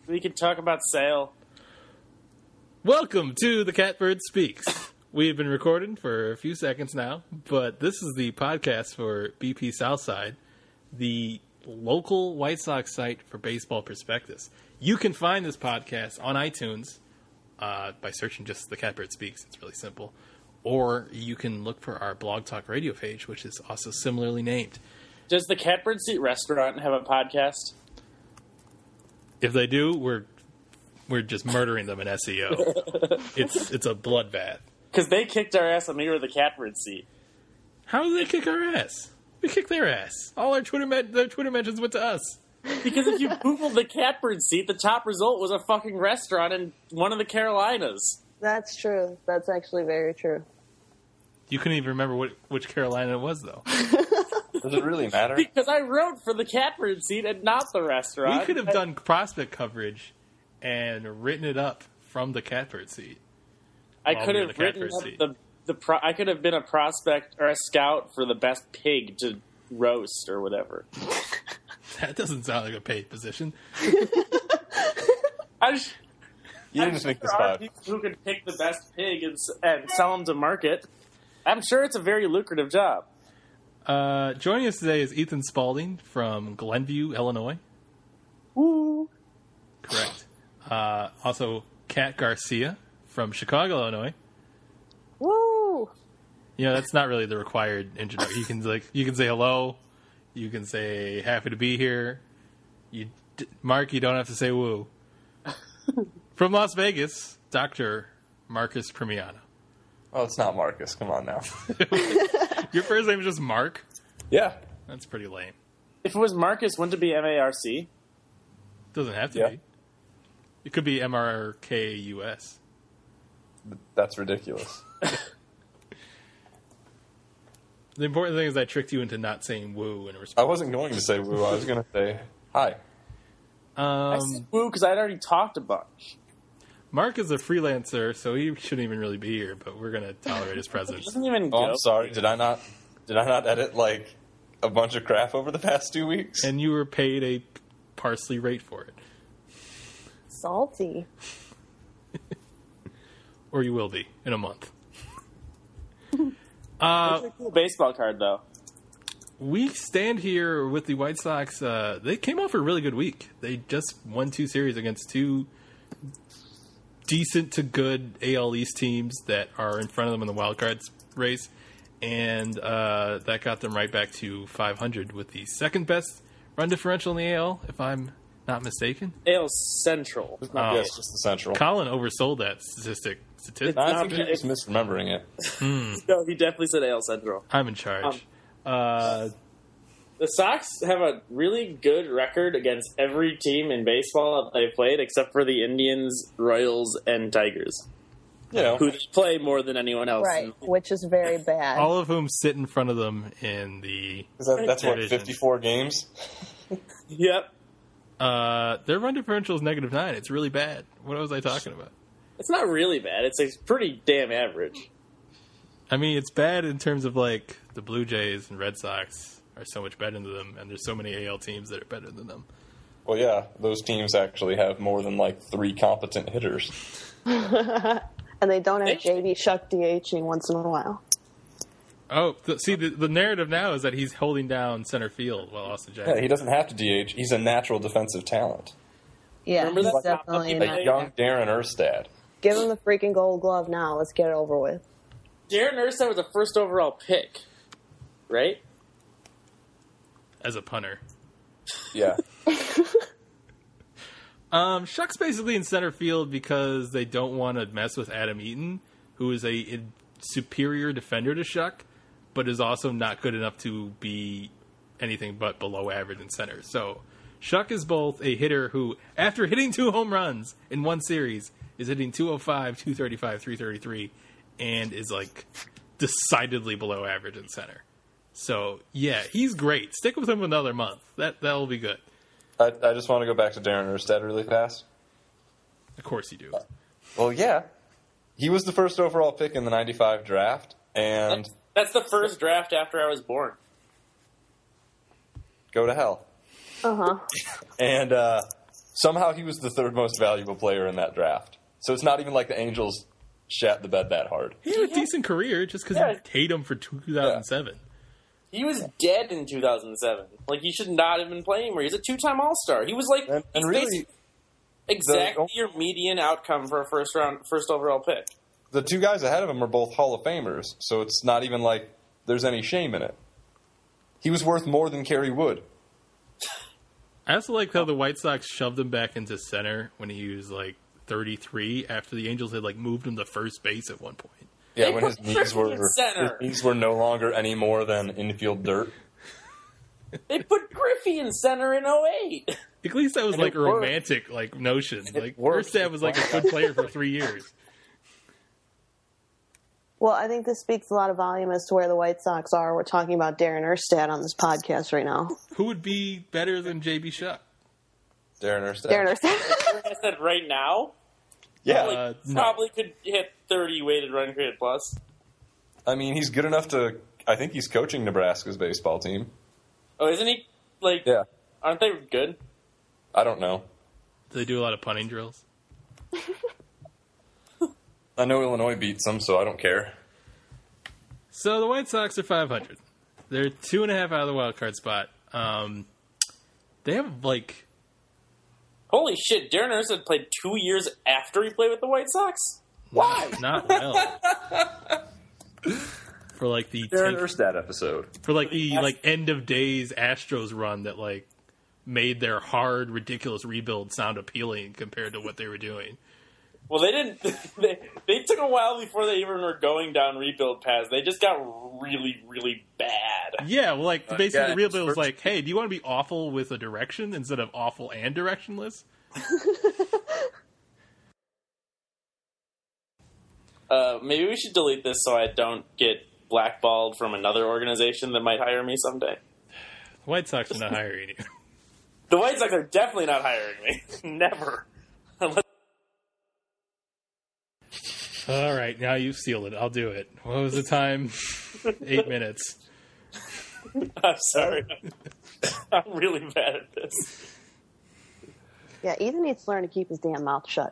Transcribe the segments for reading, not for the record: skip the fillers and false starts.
We can talk about Sale. Welcome to The Catbird Speaks. We've been recording for a few seconds now, but this is the podcast for BP Southside, the local White Sox site for baseball perspectives. You can find this podcast on iTunes by searching just The Catbird Speaks. It's really simple. Or you can look for our Blog Talk Radio page, which is also similarly named. Does the Catbird Seat Restaurant have a podcast? If they do, we're just murdering them in SEO. It's a bloodbath. Because they kicked our ass when we were the Catbird Seat. How did they kick our ass? We kicked their ass. All our Twitter mentions went to us. Because if you Googled the Catbird Seat, the top result was a fucking restaurant in one of the Carolinas. That's true. That's actually very true. You couldn't even remember which Carolina it was, though. Does it really matter? Because I wrote for the Catbird Seat and not the restaurant. We could have done prospect coverage and written it up from the Catbird Seat. I could have written I could have been a prospect or a scout for the best pig to roast or whatever. That doesn't sound like a paid position. You didn't just make this there are up. people who can pick the best pig and sell them to market. I'm sure it's a very lucrative job. Joining us today is Ethan Spalding from Glenview, Illinois. Woo! Correct. Also, Kat Garcia from Chicago, Illinois. Woo! You know, that's not really the required intro. You can say hello. You can say happy to be here. Mark, you don't have to say woo. From Las Vegas, Dr. Marcus Premiano. Oh, it's not Marcus. Come on now. Your first name is just Mark? Yeah. That's pretty lame. If it was Marcus, wouldn't it be M-A-R-C? Doesn't have to be. It could be M-R-K-U-S. That's ridiculous. The important thing is I tricked you into not saying woo in response. I wasn't going to say woo. I was going to say hi. I said woo because I'd already talked a bunch. Mark is a freelancer, so he shouldn't even really be here, but we're going to tolerate his He presence. doesn't even Oh, go. I'm sorry. Did I not edit like a bunch of crap over the past 2 weeks? And you were paid a parsley rate for it. Salty. Or you will be in a month. It's a cool baseball card, though. We stand here with the White Sox. They came off a really good week. They just won 2 series against 2 decent to good AL East teams that are in front of them in the wild cards race. And that got them right back to 500 with the second best run differential in the AL, if I'm not mistaken. AL Central. Yes, just the Central. Colin oversold that statistic. I think you're just misremembering it. No, he definitely said AL Central. I'm in charge. The Sox have a really good record against every team in baseball that they've played, except for the Indians, Royals, and Tigers, You know, who they play more than anyone else. Right, which is very bad. All of whom sit in front of them in the that's what, division. 54 games? Yep. Their run differential is -9. It's really bad. What was I talking about? It's not really bad. It's pretty damn average. I mean, it's bad in terms of, like, the Blue Jays and Red Sox are so much better than them, and there's so many AL teams that are better than them. Well, yeah, those teams actually have more than like 3 competent hitters. And they don't have JD Shuck DHing once in a while. Oh, see, the narrative now is that he's holding down center field while Austin Jackson. Yeah, he doesn't have to DH. He's a natural defensive talent. Yeah, Remember he's that definitely top- in A that. young Darren Erstad. Give him the freaking gold glove now. Let's get it over with. Darren Erstad was a first overall pick, right? As a punter. Yeah. Shuck's basically in center field because they don't want to mess with Adam Eaton, who is a superior defender to Shuck, but is also not good enough to be anything but below average in center. So Shuck is both a hitter who, after hitting 2 home runs in one series, is hitting 205, 235, 333, and is like decidedly below average in center. So yeah, he's great. Stick with him another month. That'll be good. I just want to go back to Darren Erstad really fast. Of course you do. Well, yeah. He was the first overall pick in the 95 draft, and That's the first draft after I was born. go to hell. Uh-huh. And Somehow he was the third most valuable player in that draft. So it's not even like the Angels shat the bed that hard. He had a decent career just because you hate him for 2007. He was dead in 2007. Like, he should not have been playing anymore. He's a two-time All-Star. He was like, And really, exactly your median outcome for a first overall pick. the two guys ahead of him are both Hall of Famers, so it's not even like there's any shame in it. He was worth more than Kerry Wood. I also like how the White Sox shoved him back into center when he was like 33 after the Angels had like moved him to first base at one point. Yeah, They when his put knees Griffey in center. no longer any more than infield dirt. They put Griffey in center in 08. At least that was And like it a worked. romantic like notion. Like worked. Erstad was like a good player for 3 years. Well, I think this speaks a lot of volume as to where the White Sox are. We're talking about Darren Erstad on this podcast right now. Who would be better than JB Shuck? Darren Erstad. Darren Erstad. Like I said, right now, Yeah, No. probably could hit 30 weighted run created plus. I mean, he's good enough to... I think he's coaching Nebraska's baseball team. Oh, isn't he? Like, Yeah. aren't they good? I don't know. Do they do a lot of punting drills? I know Illinois beats them, so I don't care. So the White Sox are 500. They're 2.5 out of the wild card spot. They have like Holy shit, Darren Erstad played 2 years after he played with the White Sox? Why? not well for like the Erstad episode. for like the like end of days Astros run that like made their hard, ridiculous rebuild sound appealing compared to what they were doing. Well, they didn't. They took a while before they even were going down rebuild paths. They just got really, really bad. Yeah, well, like basically yeah, the rebuild was first- like, hey, do you want to be awful with a direction instead of awful and directionless? Maybe we should delete this so I don't get blackballed from another organization that might hire me someday. The White Sox are not hiring you. The White Sox are definitely not hiring me. Never. Unless All right, now you've sealed it. I'll do it. What was the time? 8 minutes. I'm sorry. I'm really bad at this. Yeah, Ethan needs to learn to keep his damn mouth shut.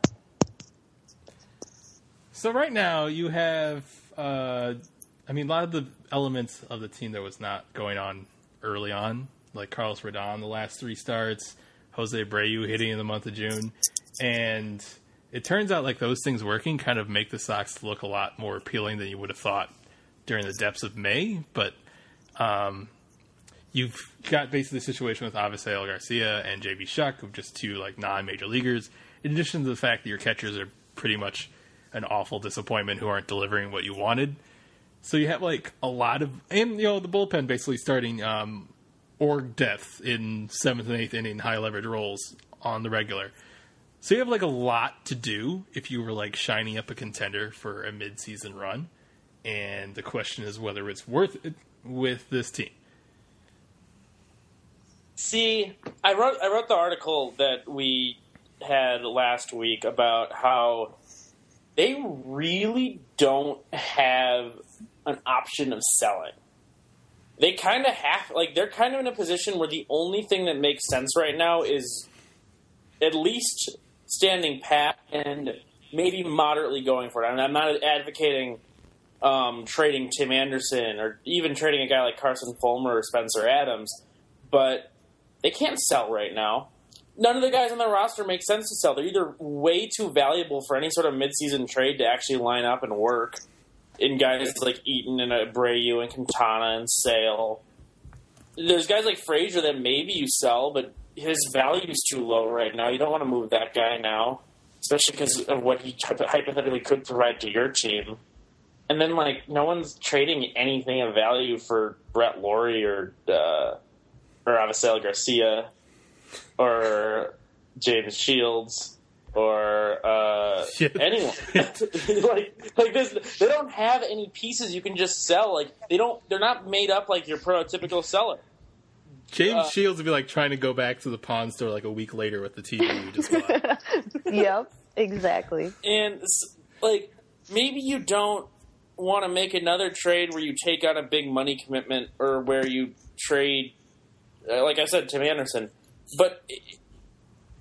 So right now you have, a lot of the elements of the team that was not going on early on, like Carlos Rodon, the last 3 starts, Jose Abreu hitting in the month of June, and it turns out like those things working kind of make the Sox look a lot more appealing than you would have thought during the depths of May, but you've got basically the situation with Avisail Garcia and JB Shuck, of just 2 like non-major leaguers, in addition to the fact that your catchers are pretty much an awful disappointment who aren't delivering what you wanted. So you have like a lot of, and the bullpen basically starting org depth in 7th and 8th inning high leverage roles on the regular. So you have like a lot to do if you were like shining up a contender for a mid-season run. And the question is whether it's worth it with this team. See, I wrote the article that we had last week about how they really don't have an option of selling. They kind of have, like, they're kind of in a position where the only thing that makes sense right now is at least standing pat and maybe moderately going for it. I mean, I'm not advocating trading Tim Anderson or even trading a guy like Carson Fulmer or Spencer Adams, but they can't sell right now. None of the guys on the roster make sense to sell. They're either way too valuable for any sort of midseason trade to actually line up and work in guys like Eaton and Abreu and Quintana and Sale. There's guys like Frazier that maybe you sell, but his value is too low right now. You don't want to move that guy now, especially because of what he hypothetically could provide to your team. And then, like, no one's trading anything of value for Brett Laurie or Avisail Garcia or James Shields or anyone. like this, they don't have any pieces you can just sell. Like they're not made up like your prototypical seller. James Shields would be like trying to go back to the pawn store like a week later with the TV you just bought. Yep, exactly. And like maybe you don't want to make another trade where you take on a big money commitment or where you trade, like I said, Tim Anderson. But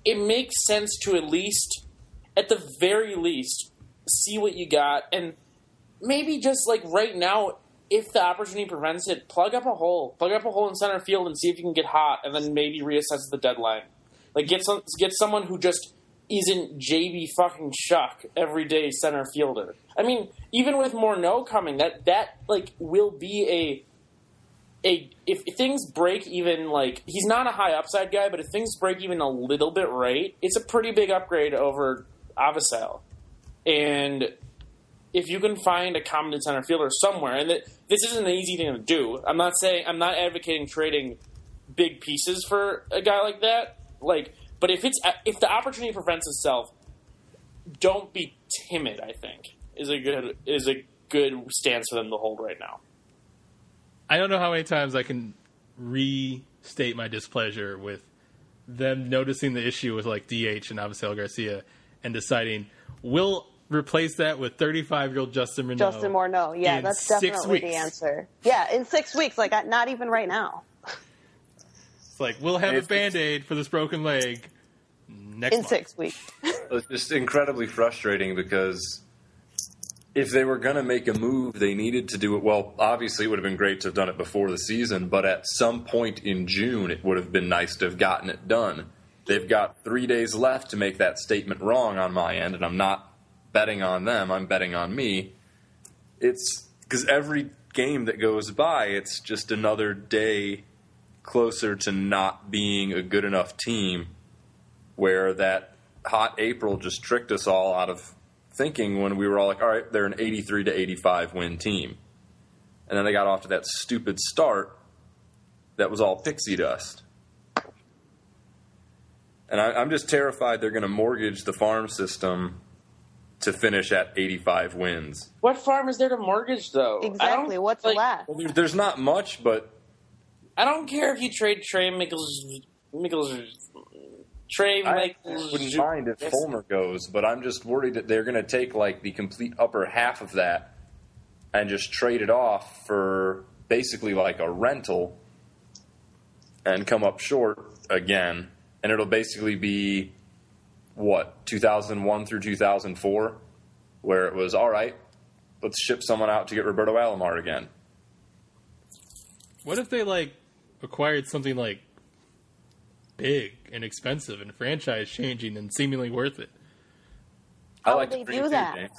it makes sense to at the very least, see what you got, and maybe just like right now, if the opportunity prevents it, plug up a hole in center field, and see if you can get hot, and then maybe reassess the deadline. Like get someone who just isn't JB fucking Shuck everyday center fielder. I mean, even with Morneau coming, that like will be if things break even, like he's not a high upside guy, but if things break even a little bit right, it's a pretty big upgrade over Avisal. And if you can find a competent center fielder somewhere, and this isn't an easy thing to do. I'm not advocating trading big pieces for a guy like that. Like, but if the opportunity presents itself, don't be timid. I think is a good stance for them to hold right now. I don't know how many times I can restate my displeasure with them noticing the issue with like DH and Avisal Garcia and deciding we'll replace that with 35-year-old Justin Morneau. Justin Morneau, yeah, that's definitely the answer. Yeah, in 6 weeks, like not even right now. It's like we'll have a Band-Aid for this broken leg next month. 6 weeks. It's just incredibly frustrating because if they were going to make a move, they needed to do it. Well, obviously, it would have been great to have done it before the season, but at some point in June, it would have been nice to have gotten it done. They've got 3 days left to make that statement wrong on my end, and I'm not betting on them. I'm betting on me. It's because every game that goes by, it's just another day closer to not being a good enough team, where that hot April just tricked us all out of thinking when we were all like, all right, they're an 83 to 85 win team. And then they got off to that stupid start that was all pixie dust. And I'm just terrified they're going to mortgage the farm system to finish at 85 wins. What farm is there to mortgage, though? Exactly. What's left? Well, there's not much, but I don't care if you trade Trey Michaels. I wouldn't mind if Fulmer goes, but I'm just worried that they're going to take like the complete upper half of that and just trade it off for basically like a rental and come up short again. And it'll basically be, 2001 through 2004, where it was, all right, let's ship someone out to get Roberto Alomar again. What if they, like, acquired something, like, big and expensive and franchise-changing and seemingly worth it? How would they do that?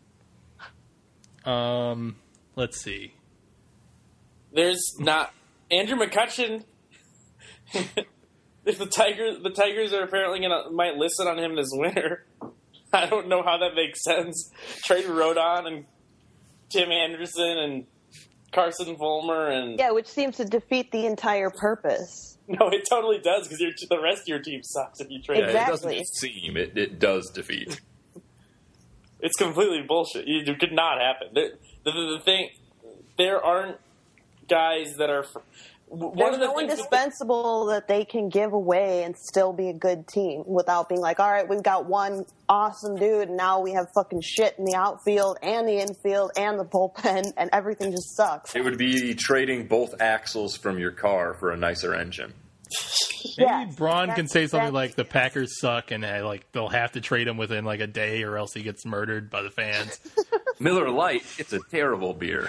Let's see. There's not... Andrew McCutchen... If the Tigers are apparently might listen on him this winter, I don't know how that makes sense. Trade Rodon and Tim Anderson and Carson Fulmer and which seems to defeat the entire purpose. No, it totally does because the rest of your team sucks if you trade. Exactly. It doesn't seem it does defeat. It's completely bullshit. It could not happen. The thing, there aren't guys that are. There's no indispensable that they can give away and still be a good team without being like, all right, we've got one awesome dude, and now we have fucking shit in the outfield and the infield and the bullpen, and everything just sucks. It would be trading both axles from your car for a nicer engine. Maybe Braun can say something like the Packers suck, and they'll have to trade him within like a day, or else he gets murdered by the fans. Miller Lite, it's a terrible beer.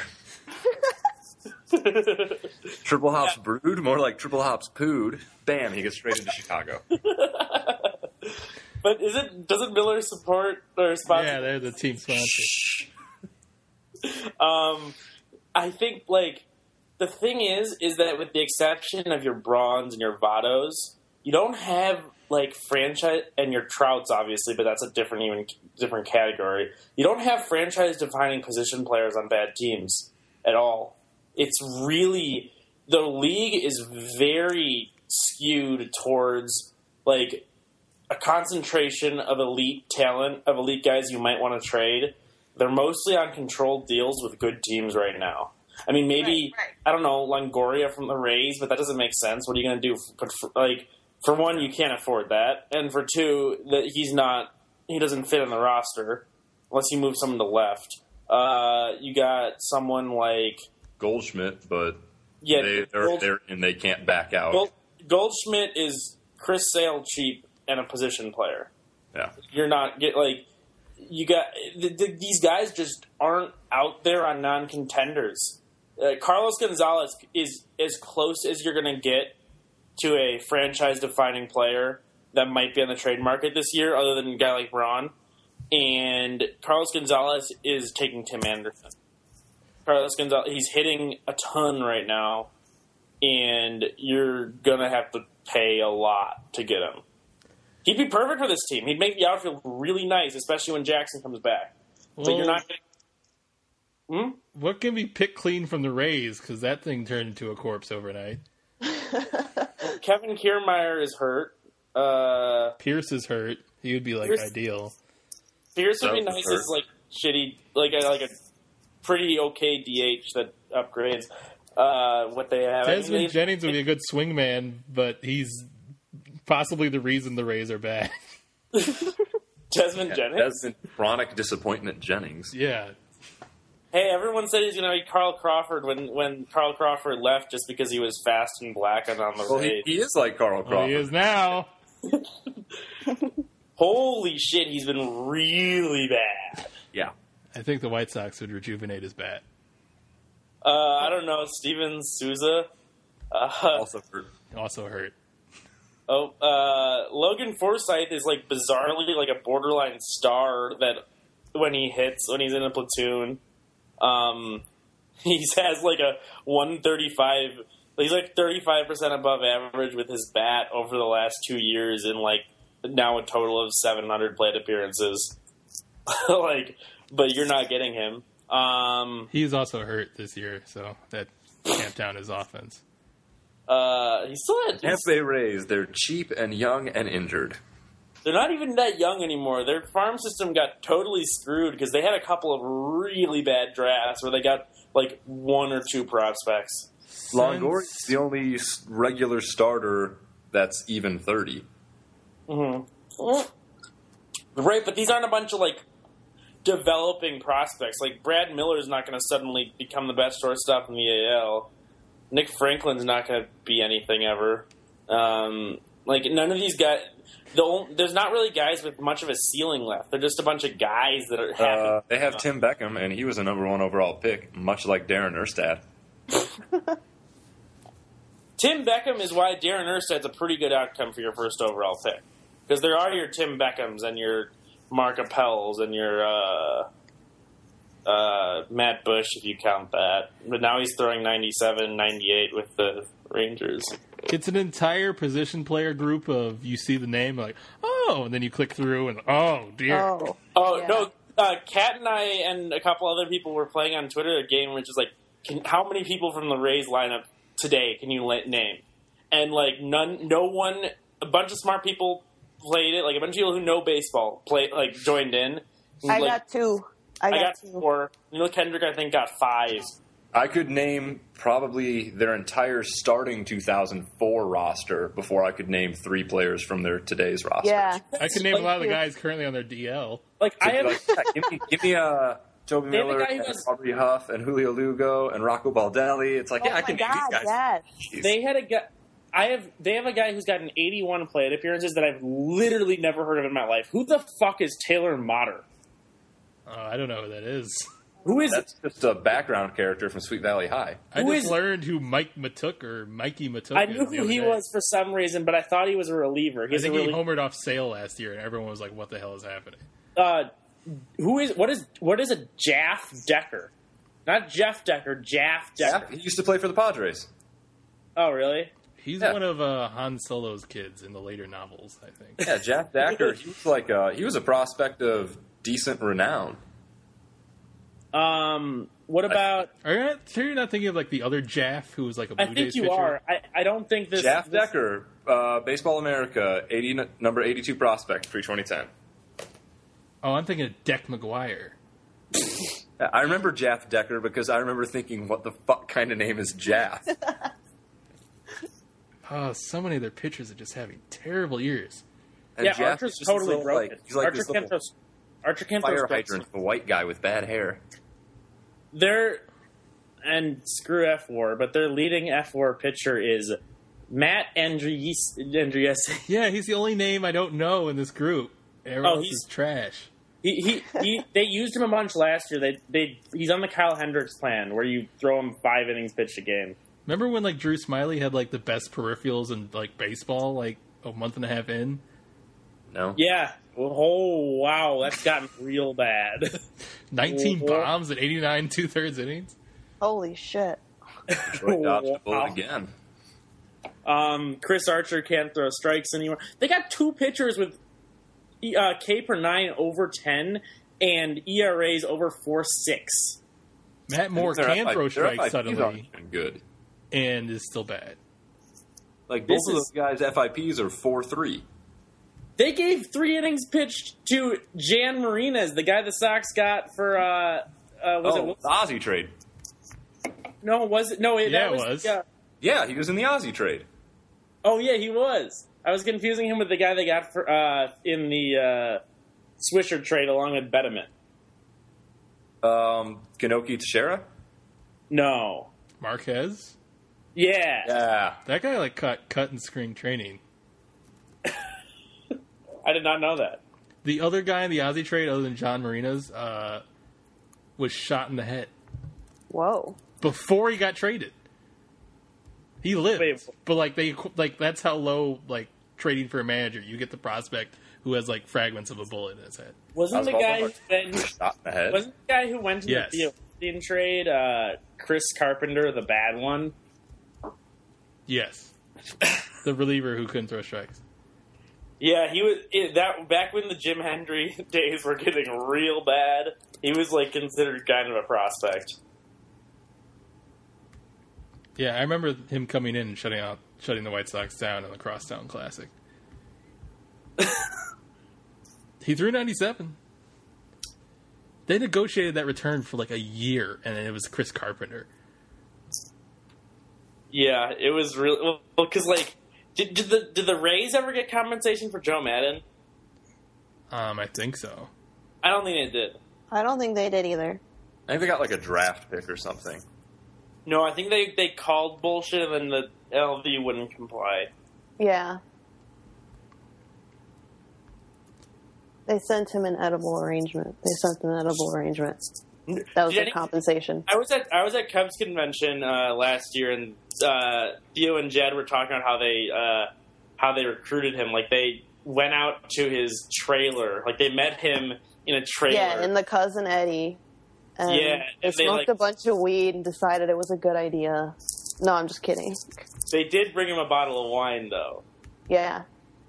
Triple hops brewed, more like triple hops pooed. Bam, he gets straight into Chicago. But doesn't Miller support or sponsor? Yeah, they're the team sponsor. I think the thing is that with the exception of your Brawns and your Vados, you don't have franchise, and your Trouts obviously, but that's a different category. You don't have franchise defining position players on bad teams at all. It's really, the league is very skewed towards a concentration of elite talent, of elite guys you might want to trade. They're mostly on controlled deals with good teams right now. I mean, maybe, right. I don't know, Longoria from the Rays, but that doesn't make sense. What are you going to do? For one, you can't afford that. And for two, that he doesn't fit on the roster unless you move someone to left. You got someone like Goldschmidt, but they're and they can't back out. Goldschmidt is Chris Sale cheap and a position player. Yeah. You're not you got these guys just aren't out there on non-contenders. Carlos Gonzalez is as close as you're going to get to a franchise-defining player that might be on the trade market this year, other than a guy like Braun. And Carlos Gonzalez is taking Tim Anderson. Carlos Gonzalez, he's hitting a ton right now, and you're going to have to pay a lot to get him. He'd be perfect for this team. He'd make the outfield really nice, especially when Jackson comes back. Well, but you're not getting... What can be picked clean from the Rays? Because that thing turned into a corpse overnight. Kevin Kiermaier is hurt. Pierce is hurt. He would be ideal. Pierce would be nice as shitty, like a pretty okay DH that upgrades what they have. Desmond Jennings would be a good swingman, but he's possibly the reason the Rays are bad. Desmond Jennings? Desmond chronic disappointment Jennings. Yeah. Hey, everyone said he's going to be Carl Crawford when Carl Crawford left just because he was fast and black and on the Rays. He is like Carl Crawford. Well, he is now. Holy shit, he's been really bad. Yeah. I think the White Sox would rejuvenate his bat. I don't know. Steven Souza. Also hurt. Logan Forsythe is bizarrely a borderline star that when he's in a platoon, he has a 135. He's 35% above average with his bat over the last 2 years in now a total of 700 plate appearances. But you're not getting him. He's also hurt this year, so that tamped down his offense. He's still at... Tampa Bay Rays, they're cheap and young and injured. They're not even that young anymore. Their farm system got totally screwed because they had a couple of really bad drafts where they got 1 or 2 prospects. Longoria's the only regular starter that's even 30. Mm-hmm. Right, but these aren't a bunch of developing prospects. Brad Miller's not going to suddenly become the best shortstop in the AL. Nick Franklin's not going to be anything ever. None of these guys. There's not really guys with much of a ceiling left. They're just a bunch of guys that are happy. They have Tim Beckham, and he was a number 1 overall pick, much like Darren Erstad. Tim Beckham is why Darren Erstad's a pretty good outcome for your first overall pick. Because there are your Tim Beckhams and your Mark Appels and your Matt Bush, if you count that. But now he's throwing 97, 98 with the Rangers. It's an entire position player group of, you see the name, oh, and then you click through and, oh, dear. Yeah. No, Kat and I and a couple other people were playing on Twitter a game which is how many people from the Rays lineup today can you name? And, no one, a bunch of smart people played it, a bunch of people who know baseball joined in. I got 2. I got 2. 4. Neil Kendrick, I think, got 5. I could name probably their entire starting 2004 roster before I could name 3 players from their today's roster. Yeah. I could name a lot of the guys currently on their DL. Give me Toby Miller and Aubrey Huff and Julio Lugo and Rocco Baldelli. It's I can name these guys. Yes. They had a guy. They have a guy who's gotten 81 plate appearances that I've literally never heard of in my life. Who the fuck is Taylor Motter? I don't know who that is. Who is That's just a background character from Sweet Valley High. I just learned who Mikey Matuk I knew who he was for some reason, but I thought he was a reliever. I think he homered off Sale last year, and everyone was like, "What the hell is happening?" What is a Jaff Decker? Not Jeff Decker, Jaff Decker. Yeah, he used to play for the Padres. Oh, really? He's one of Han Solo's kids in the later novels, I think. Yeah, Jaff Decker. He was he was a prospect of decent renown. What about? Are you not thinking of the other Jaff who was a Blue I Jays think you pitcher? are. I don't think this. Jaff Decker, Baseball America, number 82 prospect, pre-2010. Oh, I'm thinking of Deck McGuire. I remember Jaff Decker because I remember thinking, what the fuck kind of name is Jaff? Oh, so many of their pitchers are just having terrible years. And yeah, Jaff Archer's is just totally this broken. he's like Archer this little Cantos fire hydrant, a white guy with bad hair. And screw F4, but their leading F4 pitcher is Matt Andriese. Yeah, he's the only name I don't know in this group. Everyone else is trash. They used him a bunch last year. He's on the Kyle Hendricks plan where you throw him 5 innings pitched a game. Remember when like Drew Smiley had like the best peripherals in like baseball like a month and a half in? No. Yeah. Oh wow, that's gotten real bad. 19 bombs in 89 2/3 innings. Holy shit! Detroit dodged a bullet again. Chris Archer can't throw strikes anymore. They got 2 pitchers with K per 9 over 10 and ERAs over 4.6. Matt Moore can throw strikes suddenly, good, and is still bad. Like both of those guys' FIPs are 4.3. They gave 3 innings pitched to Jan Martinez, the guy the Sox got for the Ozzie trade. No, was it? No, it was. Yeah, he was in the Ozzie trade. Oh yeah, he was. I was confusing him with the guy they got for in the Swisher trade along with Betterman. Kanoki Teixeira? No. Marquez? Yeah. Yeah. That guy like cut and screen training. I did not know that. The other guy in the Ozzie trade, other than John Marinas, was shot in the head. Whoa. Before he got traded. He lived. Wait. But that's how low trading for a manager. You get the prospect who has like fragments of a bullet in his head. Wasn't the guy shot in the head? Wasn't the guy who went to the Theo trade Chris Carpenter, the bad one? Yes. The reliever who couldn't throw strikes. Yeah, he was that back when the Jim Hendry days were getting real bad. He was like considered kind of a prospect. Yeah, I remember him coming in and shutting the White Sox down in the Crosstown Classic. He threw 97. They negotiated that return for like a year, and then it was Chris Carpenter. Yeah, it was really well because like. Did the Rays ever get compensation for Joe Madden? I think so. I don't think they did. I don't think they did either. I think they got like a draft pick or something. No, I think they called bullshit and then the LV wouldn't comply. Yeah. They sent him an edible arrangement. That was their compensation. I was at Cubs convention last year, and Theo and Jed were talking about how they recruited him. Like they went out to his trailer. Like they met him in a trailer. Yeah, in the Cousin Eddie. And they smoked a bunch of weed and decided it was a good idea. No, I'm just kidding. They did bring him a bottle of wine, though. Yeah.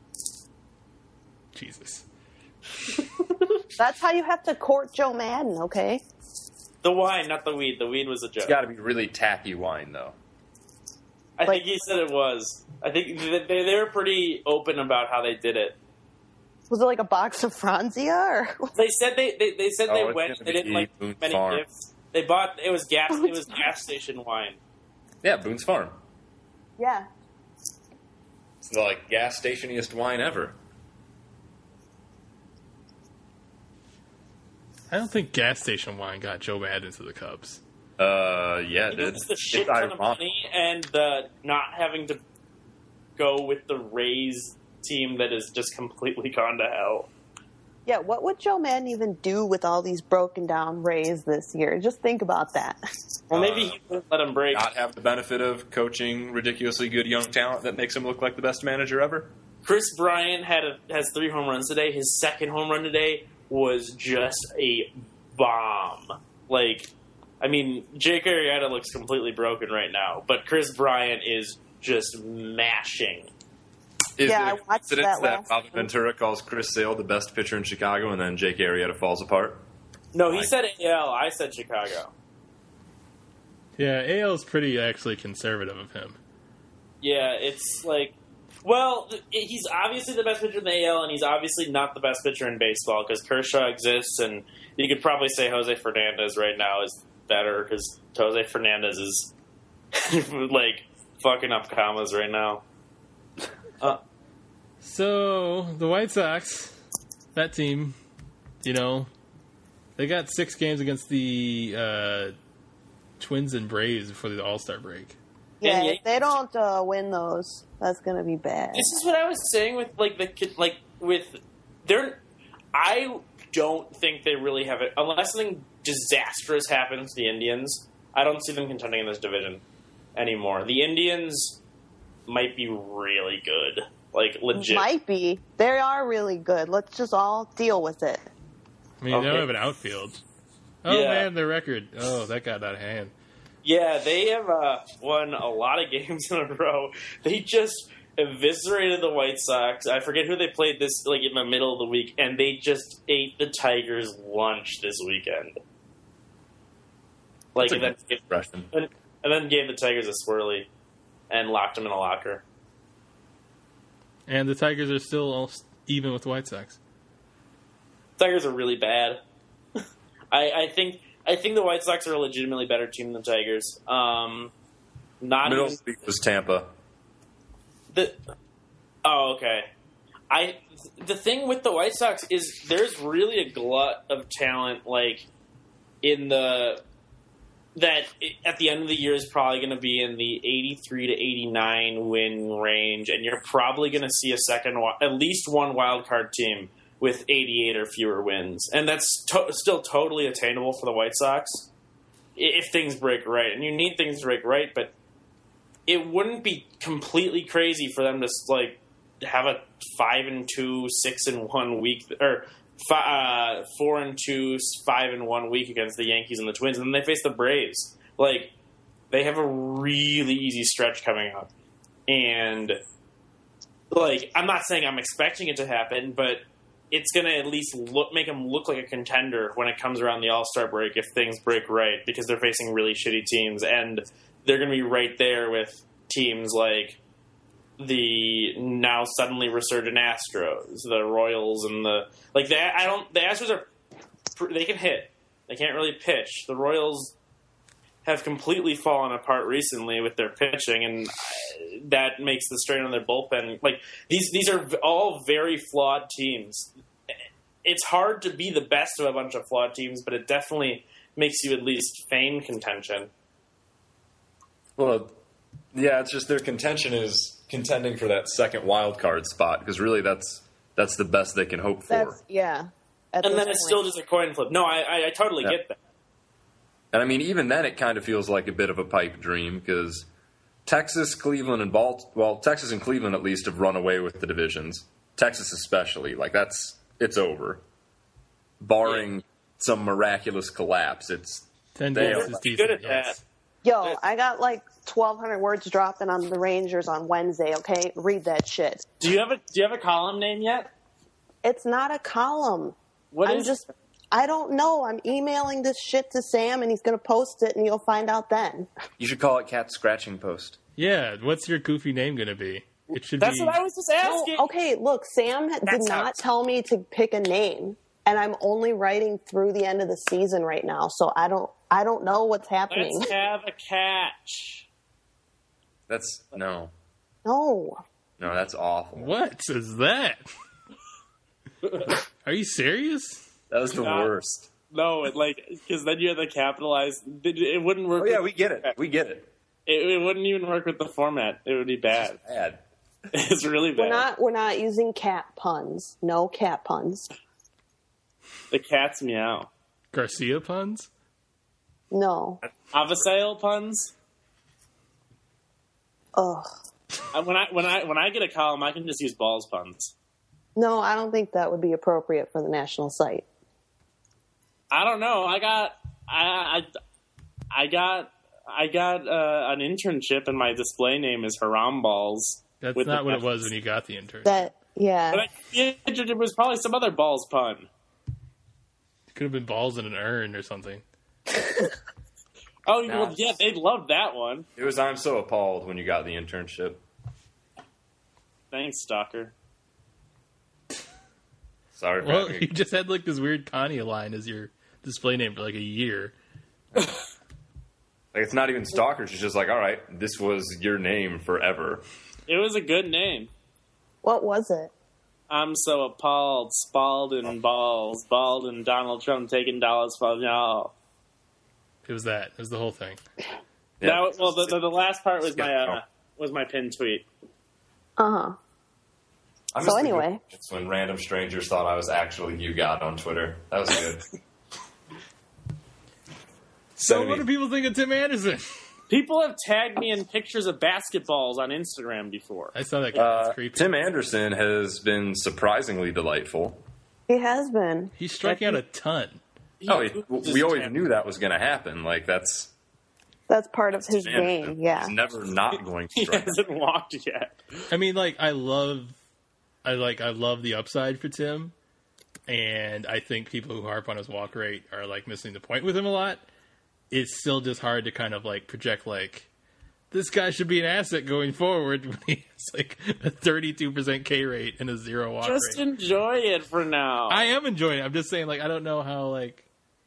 Jesus. That's how you have to court Joe Madden, okay? The wine, not the weed. The weed was a joke. It's got to be really tacky wine, though. I think he said it was. I think they were pretty open about how they did it. Was it like a box of Franzia? Or? They said they said they went. They didn't like Boone's many Farm. gifts. They bought it was gas station wine. Yeah, Boone's Farm. Yeah. It's the like gas stationiest wine ever. I don't think gas station wine got Joe Madden to the Cubs. Yeah, it did. It's the shit ton of money and the not having to go with the Rays team that is just completely gone to hell. Yeah, what would Joe Madden even do with all these broken down Rays this year? Just think about that. Well, maybe he wouldn't let him break. Not have the benefit of coaching ridiculously good young talent that makes him look like the best manager ever. Chris Bryant has 3 home runs today. His second home run today was just a bomb. Like, I mean, Jake Arrieta looks completely broken right now, but Chris Bryant is just mashing. Is Yeah, it I a watched coincidence that that last Bobby week. Ventura calls Chris Sale the best pitcher in Chicago and then Jake Arrieta falls apart? No, he said AL. I said Chicago. Yeah, AL is pretty actually conservative of him. Yeah, it's like, well, he's obviously the best pitcher in the AL, and he's obviously not the best pitcher in baseball because Kershaw exists, and you could probably say Jose Fernandez right now is better because Jose Fernandez is like fucking up commas right now. So, the White Sox, that team, you know, they got 6 games against the Twins and Braves before the All-Star break. Yeah, And if they don't win those, that's going to be bad. This is what I was saying with I don't think they really have it unless something disastrous happens to the Indians. I don't see them contending in this division anymore. The Indians might be really good, like legit. Might be. They are really good. Let's just all deal with it. I mean, they don't have an outfield. Oh, Yeah. man, their record. Oh, that got out of hand. Yeah, they have won a lot of games in a row. They just eviscerated the White Sox. I forget who they played this in the middle of the week, and they just ate the Tigers' lunch this weekend. That's a and good expression. then gave the Tigers a swirly and locked them in a locker. And the Tigers are still all even with the White Sox. Tigers are really bad. I think the White Sox are a legitimately better team than the Tigers. Middle speak was Tampa. Okay. The thing with the White Sox is there's really a glut of talent, at the end of the year is probably going to be in the 83 to 89 win range, and you're probably going to see at least one wild card team with 88 or fewer wins, and that's still totally attainable for the White Sox if things break right. And you need things to break right, but it wouldn't be completely crazy for them to have a 5-2, 6-1 week, or 4-2, 5-1 week against the Yankees and the Twins, and then they face the Braves. They have a really easy stretch coming up, and I'm not saying I'm expecting it to happen, but it's going to at least make them look like a contender when it comes around the All-Star break if things break right, because they're facing really shitty teams, and they're going to be right there with teams like the now suddenly resurgent Astros, the Royals, and the Astros they can hit. They can't really pitch. The Royals have completely fallen apart recently with their pitching, and that makes the strain on their bullpen. These are all very flawed teams. It's hard to be the best of a bunch of flawed teams, but it definitely makes you at least feign contention. Well, yeah, it's just their contention is contending for that second wild card spot, because really that's the best they can hope for. And then it's still just a coin flip. No, I totally get that. And I mean, even then, it kind of feels like a bit of a pipe dream, because Texas, Cleveland, and Texas and Cleveland at least have run away with the divisions. Texas especially, it's over. Barring some miraculous collapse, it's 10 days is decent. Good at that. Yo, I got 1,200 words dropping on the Rangers on Wednesday. Okay, read that shit. Do you have a column name yet? It's not a column. I don't know. I'm emailing this shit to Sam, and he's going to post it, and you'll find out then. You should call it Cat Scratching Post. Yeah, what's your goofy name going to be? It should That's be... what I was just asking. No, okay, look, Sam did not tell me to pick a name, and I'm only writing through the end of the season right now, so I don't know what's happening. Let's have a catch. No, that's awful. What is that? Are you serious? That was the worst. No, because then you have to capitalize. It wouldn't work. Oh yeah, we get it. It wouldn't even work with the format. It would be bad. It's bad. It's really bad. We're not using cat puns. No cat puns. The cat's meow. Garcia puns? No. Avasale puns. Ugh. When I get a column, I can just use balls puns. No, I don't think that would be appropriate for the national site. I don't know. I got an internship, and my display name is Haram Balls. That's not what it was when you got the intern. But it was probably some other balls pun. It could have been balls in an urn or something. Oh, well, yeah, they'd love that one. It was I'm so appalled when you got the internship. Thanks, stalker. Sorry. Well, you just had this weird Kanye line as your display name for a year. It's not even stalker. She's just all right, this was your name forever. It was a good name. What was it? I'm so appalled. Spalding balls. Bald and Donald Trump taking dollars from y'all. It was that. It was the whole thing. Yeah. The last part was my pinned tweet. Uh-huh. So anyway. It's when random strangers thought I was actually you God on Twitter. That was good. So what do people think of Tim Anderson? People have tagged me in pictures of basketballs on Instagram before. I saw that guy. It's creepy. Tim Anderson has been surprisingly delightful. He has been. He's striking out a ton. We always knew that was going to happen. Like, that's part of his game, yeah. He's never not going to He strike. hasn't walked yet. I mean, like, I love the upside for Tim, and I think people who harp on his walk rate are, like, missing the point with him a lot. It's still just hard to kind of, like, project, like, this guy should be an asset going forward when he has, like, a 32% K rate and a 0 walk rate. Just enjoy it for now. I am enjoying it. I'm just saying, like, I don't know how, like...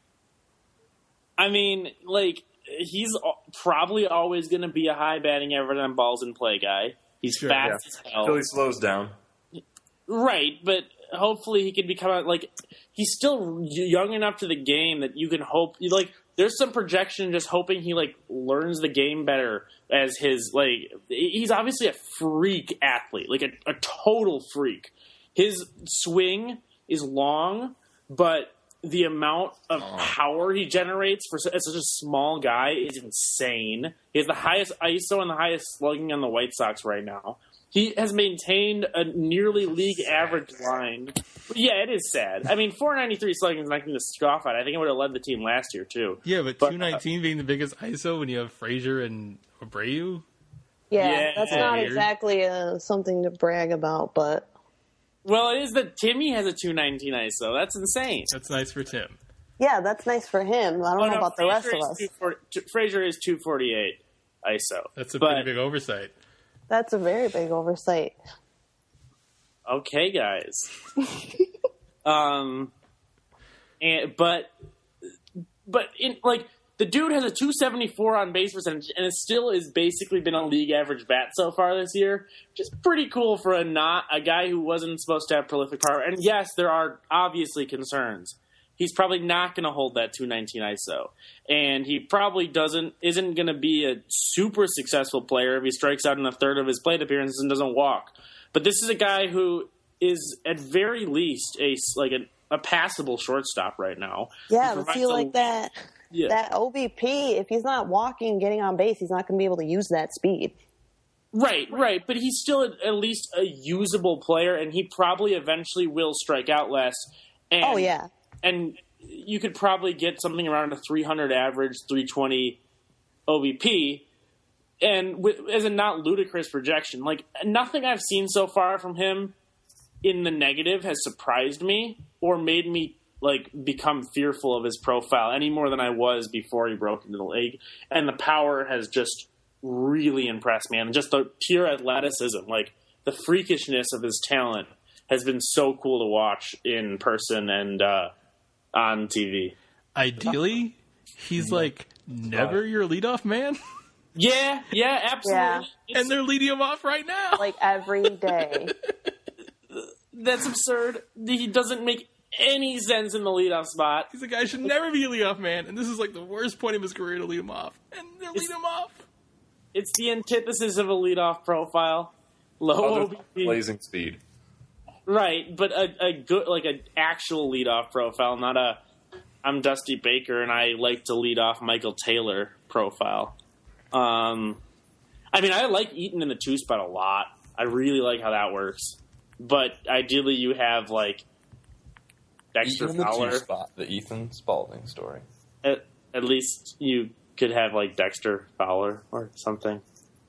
I mean, like, he's probably always going to be a high batting average on balls in play guy. He's fast as hell. Until he slows down. Right, but hopefully he can become, like, he's still young enough to the game that you can hope, like, there's some projection just hoping he, like, learns the game better as his, like, he's obviously a freak athlete, like a total freak. His swing is long, but the amount of power he generates as such a small guy is insane. He has the highest ISO and the highest slugging on the White Sox right now. He has maintained a nearly league average line. Yeah, it is sad. I mean, 493 slugging is nothing to scoff at. I think it would have led the team last year, too. Yeah, but 219 being the biggest ISO when you have Frazier and Abreu? Yeah, that's not exactly something to brag about, but... Well, it is that Timmy has a 219 ISO. That's insane. That's nice for Tim. Yeah, that's nice for him. I don't know about the rest of us. Frazier is 248 ISO. That's a pretty big oversight. That's a very big oversight. Okay, guys. But in, like, the dude has a 274 on base percentage, and it still is basically been a league average bat so far this year. Which is pretty cool for a guy who wasn't supposed to have prolific power. And yes, there are obviously concerns. He's probably not going to hold that 219 ISO. And he probably isn't going to be a super successful player if he strikes out in a third of his plate appearances and doesn't walk. But this is a guy who is at very least a passable shortstop right now. Yeah, but feel like that. Yeah. That OBP, if he's not walking, getting on base, he's not going to be able to use that speed. Right. But he's still at least a usable player, and he probably eventually will strike out less. And, And you could probably get something around a 300 average, 320 OBP, and as a not ludicrous projection. Like, nothing I've seen so far from him in the negative has surprised me or made me like become fearful of his profile any more than I was before he broke into the league. And the power has just really impressed me. And just the pure athleticism, like the freakishness of his talent has been so cool to watch in person and on TV. Ideally, he's like never your leadoff man. Yeah, absolutely. Yeah. And they're leading him off right now. Like every day. That's absurd. He doesn't make any sense in the leadoff spot. He's a guy who should never be a leadoff man, and this is like the worst point of his career to lead him off. And they're leading him off. It's the antithesis of a leadoff profile. Low OBP. Blazing speed. Right, but a good, like an actual leadoff profile, not a I'm Dusty Baker and I like to lead off Michael Taylor profile. I mean, I like Eaton in the 2 spot a lot. I really like how that works. But ideally you have like Dexter Fowler. The 2 spot, the Ethan Spalding story. At least you could have like Dexter Fowler or something.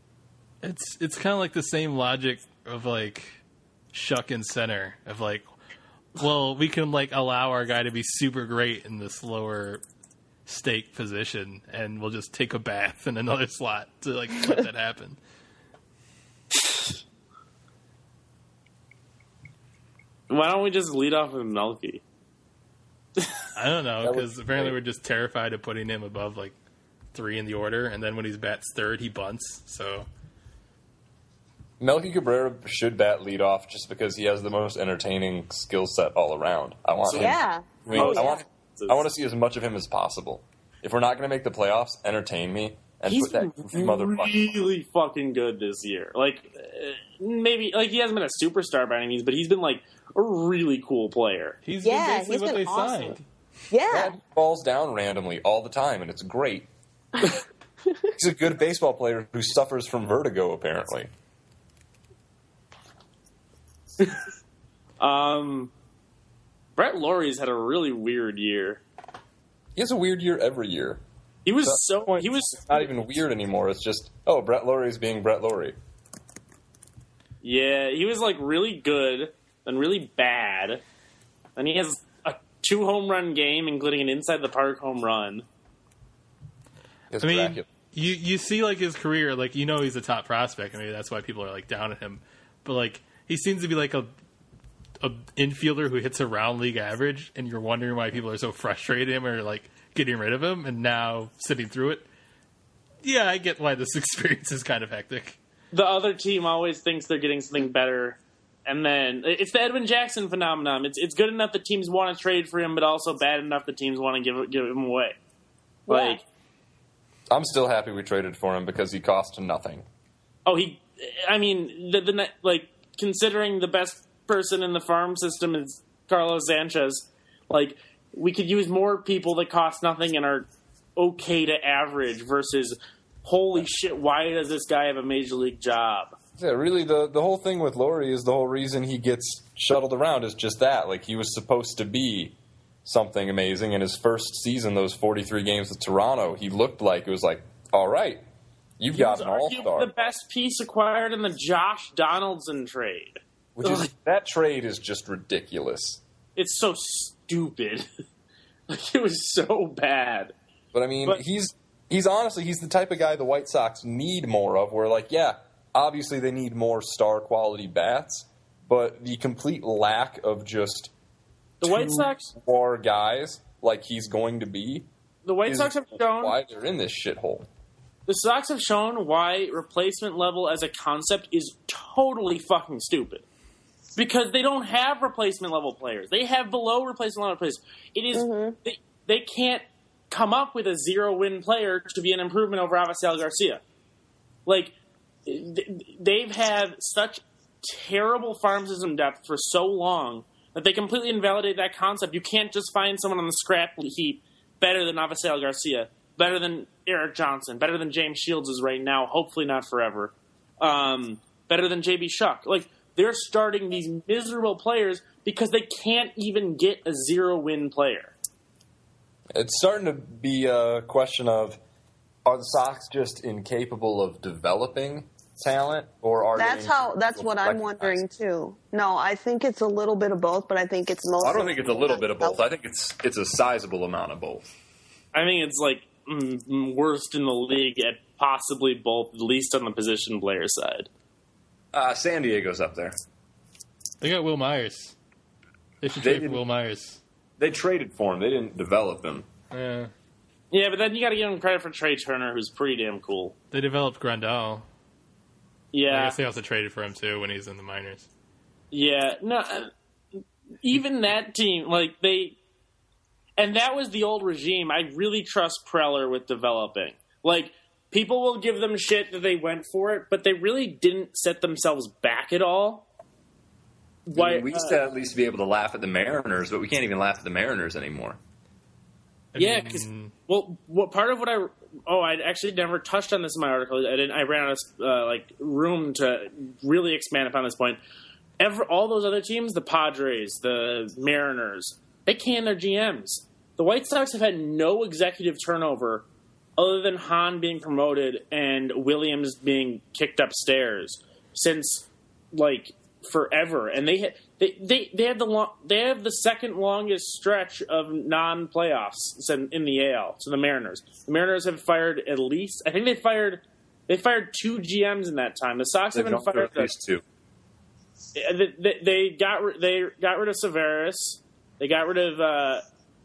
It's kind of like the same logic of like Shuck in center of like, well, we can like allow our guy to be super great in this lower stake position, and we'll just take a bath in another slot to like let that happen. Why don't we just lead off with Melky? I don't know, because apparently we're just terrified of putting him above like 3 in the order, and then when he's bats third, he bunts. So Melky Cabrera should bat leadoff just because he has the most entertaining skill set all around. I want him. Yeah. I want to see as much of him as possible. If we're not going to make the playoffs, entertain me and he's put that been really fucking good this year. Like, maybe like he hasn't been a superstar by any means, but he's been like a really cool player. He's been basically what they awesome. signed. Yeah. He falls down randomly all the time, and it's great. He's a good baseball player who suffers from vertigo, apparently. Brett Laurie's had a really weird year. He has a weird year every year. He was not even weird anymore. It's just, Brett Laurie's being Brett Laurie. Yeah, he was like really good, then really bad. And he has a 2 home run game, including an inside the park home run. I mean, you see like his career, like he's a top prospect. I mean, that's why people are like down at him. But like he seems to be like a infielder who hits around league average, and you're wondering why people are so frustrated him or like getting rid of him. And now sitting through it, yeah, I get why this experience is kind of hectic. The other team always thinks they're getting something better, and then it's the Edwin Jackson phenomenon. It's good enough that teams want to trade for him, but also bad enough that teams want to give him away. Like. I'm still happy we traded for him because he cost nothing. Considering the best person in the farm system is Carlos Sanchez, like, we could use more people that cost nothing and are okay to average versus, holy shit, why does this guy have a major league job? Yeah, really, the whole thing with Laurie is the whole reason he gets shuttled around is just that. Like, he was supposed to be something amazing. In his first season, those 43 games with Toronto, he looked like it was like, all right, you've got an all-star. The best piece acquired in the Josh Donaldson trade. That trade is just ridiculous. It's so stupid. Like, it was so bad. But I mean, he's honestly, he's the type of guy the White Sox need more of, where like, yeah, obviously they need more star quality bats, but the complete lack of just the White Sox more guys like he's going to be. The White Sox have shown why they're in this shithole. The Sox have shown why replacement level as a concept is totally fucking stupid. Because they don't have replacement level players. They have below replacement level players. It is they can't come up with a 0-win player to be an improvement over Avisail Garcia. Like, they've had such terrible farm system depth for so long that they completely invalidate that concept. You can't just find someone on the scrap heap better than Avisail Garcia, better than Eric Johnson, better than James Shields is right now, hopefully not forever, better than J.B. Shuck. Like, they're starting these miserable players because they can't even get a 0-win player. It's starting to be a question of, are the Sox just incapable of developing talent, or are that's what I'm wondering too. No, I think it's a little bit of both, but I think it's mostly. I don't think it's a little bit of both. I think it's a sizable amount of both. I think it's like worst in the league at possibly both, at least on the position player side. San Diego's up there. They got Will Myers. They should trade for Will Myers. They traded for him. They didn't develop him. Yeah, but then you got to give him credit for Trey Turner, who's pretty damn cool. They developed Grandal. Yeah. I guess they also traded for him, too, when he's in the minors. Yeah. No, even that team, like, and that was the old regime. I really trust Preller with developing. Like, people will give them shit that they went for it, but they really didn't set themselves back at all. I mean, we used to at least be able to laugh at the Mariners, but we can't even laugh at the Mariners anymore. Yeah, because what part of what I actually never touched on this in my article. I ran out of room to really expand upon this point. All those other teams, the Padres, the Mariners, they can their GMs. The White Sox have had no executive turnover other than Hahn being promoted and Williams being kicked upstairs since forever, and they have the second longest stretch of non-playoffs in the AL. So the Mariners have fired at least. I think they fired 2 GMs in that time. The Sox haven't fired at least 2. They got rid of Severus. They got rid of.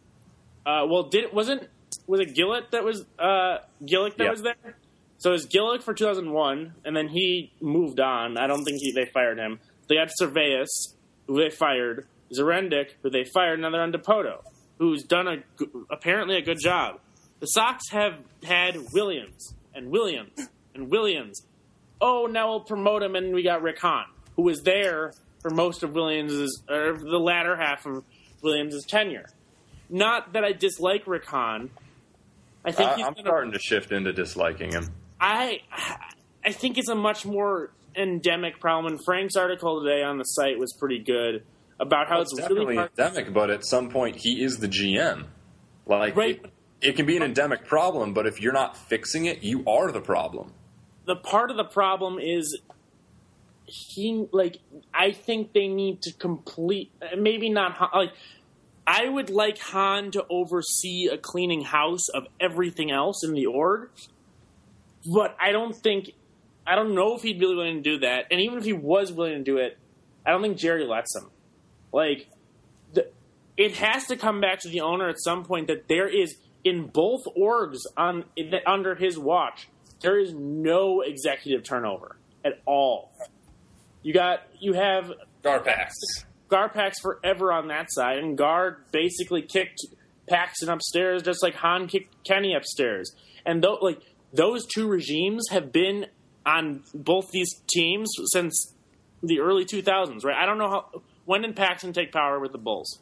Was it Gillick that was was there? So it was Gillick for 2001, and then he moved on. I don't think they fired him. They got Cerveus, who they fired. Zarendic, who they fired. Now they're on DePoto, who's done apparently a good job. The Sox have had Williams, and Williams. Oh, now we'll promote him, and we got Rick Hahn, who was there for most of the latter half of Williams' tenure. Not that I dislike Rick Hahn. I think I'm starting to shift into disliking him. I think it's a much more endemic problem. And Frank's article today on the site was pretty good about how it's definitely really hard. Endemic, but at some point he is the GM. Like Right. it can be an endemic problem, but if you're not fixing it, you are the problem. The part of the problem is I think they need to complete, maybe not, like, I would like Hahn to oversee a cleaning house of everything else in the org, but I don't know if he'd be willing to do that, and even if he was willing to do it, I don't think Jerry lets him. Like, it has to come back to the owner at some point that there is, in both orgs under his watch, there is no executive turnover at all. You have Garpax forever on that side, and Gar basically kicked Paxton upstairs just like Hahn kicked Kenny upstairs. And those two regimes have been on both these teams since the early 2000s, right? I don't know when did Paxton take power with the Bulls?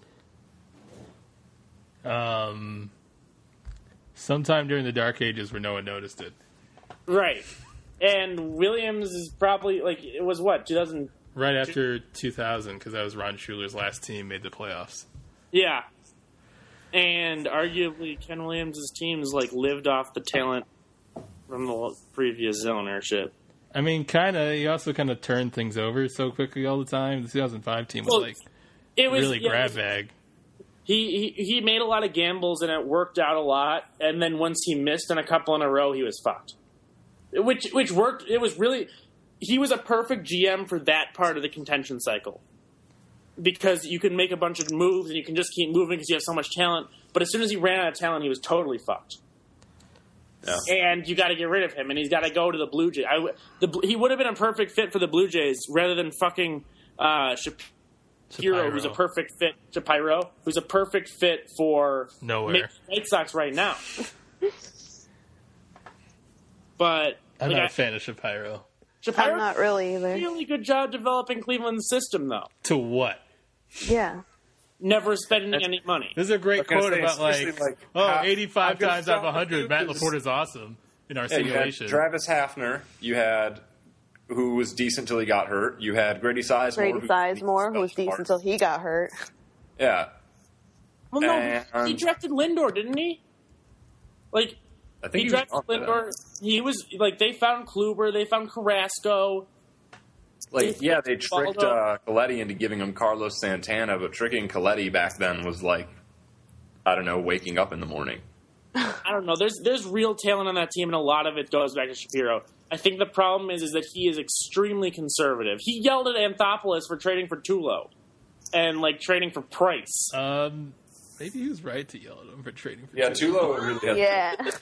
Sometime during the Dark Ages where no one noticed it. Right. And Williams is probably, it was what, 2000? Right after 2000, because that was Ron Schuler's last team made the playoffs. Yeah. And arguably Ken Williams' teams, lived off the talent from the previous ownership. I mean, kind of. He also kind of turned things over so quickly all the time. The 2005 team was really grab bag. He made a lot of gambles, and it worked out a lot. And then once he missed on a couple in a row, he was fucked. Which worked. It was really... He was a perfect GM for that part of the contention cycle. Because you can make a bunch of moves, and you can just keep moving because you have so much talent. But as soon as he ran out of talent, he was totally fucked. Yeah. And you got to get rid of him, and he's got to go to the Blue Jays. He would have been a perfect fit for the Blue Jays rather than fucking Shapiro, who's a perfect fit. Shapiro, who's a perfect fit for nowhere. White Sox right now. But I'm not a fan of Shapiro. I'm not really either. Really good job developing Cleveland's system, though. To what? Yeah. Never spending any money. There's a great quote about 85 times out of 100, Matt LaPorta's awesome in our simulation. You had Travis Hafner, who was decent till he got hurt. You had Grady Sizemore. Who was decent till he got hurt. Yeah. Well, no, he drafted Lindor, didn't he? I think he drafted Lindor. He was they found Kluber, they found Carrasco. They tricked Coletti into giving him Carlos Santana, but tricking Coletti back then was waking up in the morning. I don't know. There's real talent on that team, and a lot of it goes back to Shapiro. I think the problem is that he is extremely conservative. He yelled at Anthopoulos for trading for Tulo and trading for Price. Maybe he was right to yell at him for trading for Tulo really had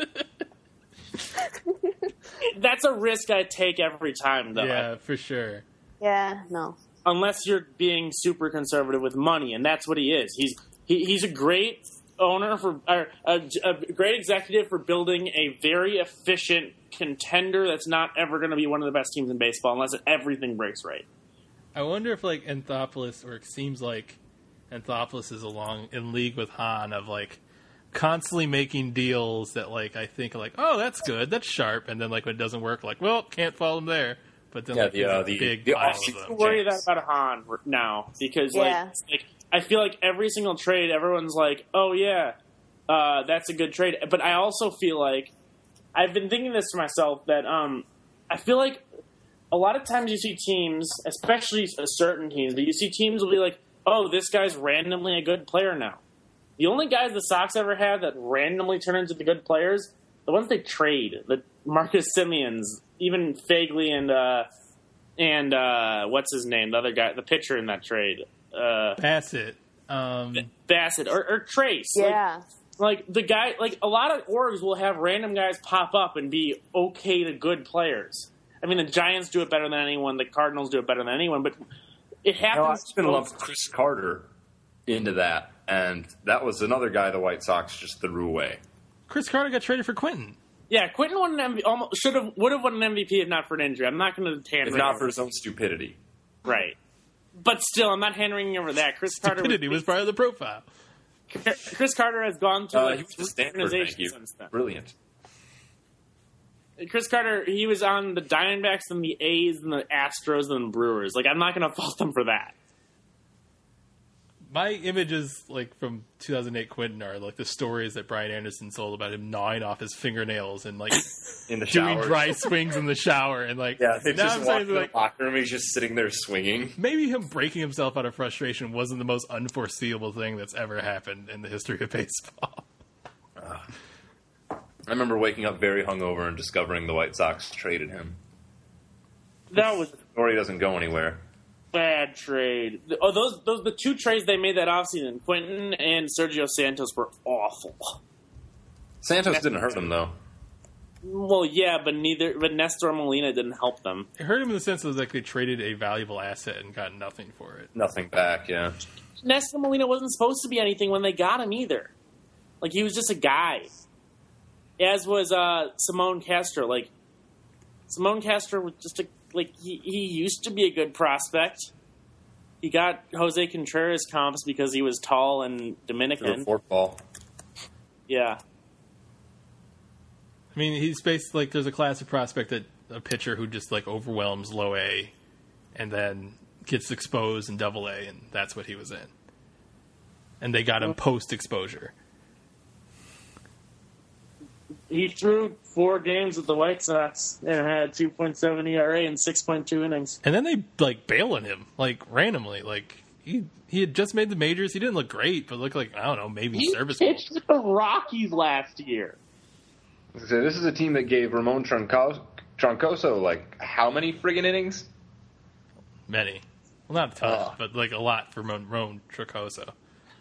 That's a risk I take every time, though. Yeah, for sure. Yeah, no. Unless you're being super conservative with money, and that's what he is. He's a great owner a great executive for building a very efficient contender that's not ever going to be one of the best teams in baseball unless everything breaks right. I wonder if Anthopoulos, or it seems like Anthopoulos is in league with Hahn of constantly making deals that I think oh, that's good, that's sharp, and then when it doesn't work, well, can't follow them there. But then the big pile of them. I worry about Hahn now because I feel like every single trade, everyone's oh yeah, that's a good trade. But I also feel like I've been thinking this to myself that I feel like a lot of times you see teams, especially certain teams, that you see teams will be oh, this guy's randomly a good player now. The only guys the Sox ever had that randomly turn into the good players, the ones they trade, the Marcus Simeons, even Fagley and what's his name, the other guy, the pitcher in that trade, Bassett, or Trace, yeah. The guy, a lot of orgs will have random guys pop up and be okay to good players. I mean, the Giants do it better than anyone, the Cardinals do it better than anyone, but it happens. I've been lumped Chris Carter into that, and that was another guy the White Sox just threw away. Chris Carter got traded for Quentin. Yeah, Quentin won an MVP. Would have won an MVP if not for an injury. I'm not going to hand. If not for his own stupidity. Right. But still, I'm not hand-wringing over that. Chris Carter was part of the profile. Chris Carter has gone through he was the Stanford, thank you. Since then. Brilliant. Chris Carter, he was on the Diamondbacks and the A's and the Astros and the Brewers. Like, I'm not going to fault him for that. My images, like, from 2008 Quentin are, like, the stories that Brian Anderson told about him gnawing off his fingernails and, like, in the doing shower. dry swings in the shower. And, like, Yeah, they now just I'm walk saying, in the like, locker room, he's just sitting there swinging. maybe him breaking himself out of frustration wasn't the most unforeseeable thing that's ever happened in the history of baseball. I remember waking up very hungover and discovering the White Sox traded him. That was The story doesn't go anywhere. bad trade. Oh, those the two trades they made that offseason, Quentin and Sergio Santos, were awful. Santos didn't hurt him, though. Well, yeah, but Nestor Molina didn't help them. It hurt him in the sense that like they traded a valuable asset and got nothing for it. Nothing back, yeah. Nestor Molina wasn't supposed to be anything when they got him either. Like, he was just a guy. As was Simone Castro. Like, Simone Castro was just he used to be a good prospect. He got Jose Contreras comps because he was tall and Dominican. Forkball. Yeah. I mean, he's basically like there's a classic prospect that a pitcher who just like overwhelms low A and then gets exposed in double A, and that's what he was in. And they got him post exposure. He threw 4 games with the White Sox and had 2.7 ERA and 6.2 innings. And then they like bail on him, like randomly. Like he had just made the majors. He didn't look great, but looked like, I don't know, maybe serviceable. He pitched with the Rockies last year. So this is a team that gave Ramon Troncoso, like, how many friggin' innings? Many. Well, not a ton, but like a lot for Ramon Troncoso.